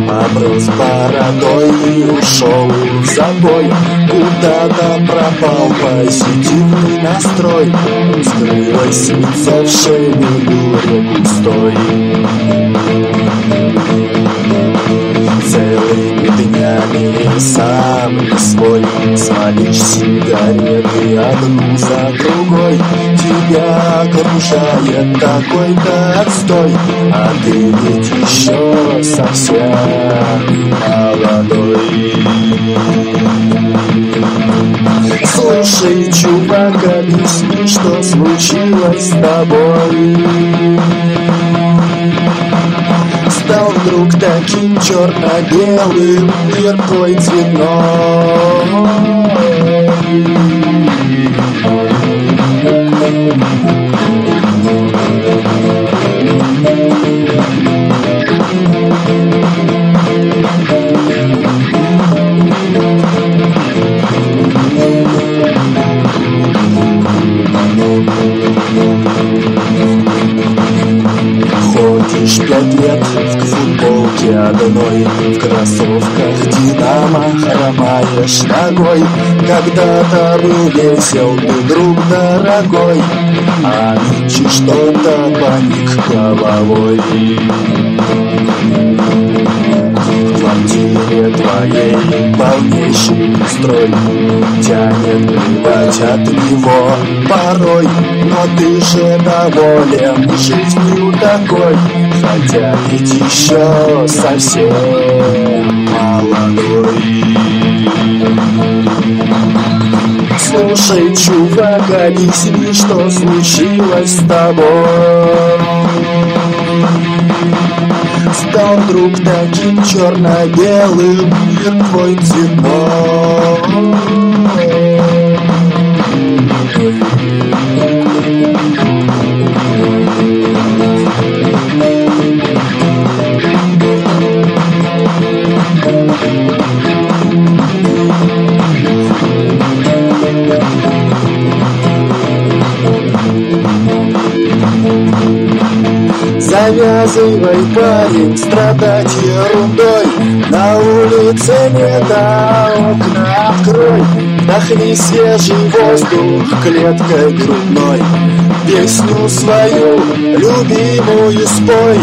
оброс бородой и ушел в забой. Куда-то пропал позитивный настрой, скрылась лицо в шевелюре густой. Целыми днями сам не свой, смолишь сигареты одну за другой. Тебя окружает такой-то отстой, а ты ведь еще совсем молодой. Слушай, чувак, объясни, что случилось с тобой. Стал вдруг таким черно-белым, мир твой цветной. Ходишь 5 лет в футболке одной, в кроссовках Динамо хромаешь ногой. Когда-то был весел ты, друг дорогой, а нынче что-то поник головой. В квартире твоей полнейший строй, тянет плевать от него порой. Но ты же доволен жизнью такой, хотя ведь еще совсем молодой. Слушай, чувак, объясни, что случилось с тобой. Стал вдруг таким черно-белым, мир твой цветной. Завязывай, парень, страдать ерундой. На улице нет, а окна открой. Вдохни свежий воздух клеткой грудной. Песню свою любимую спой.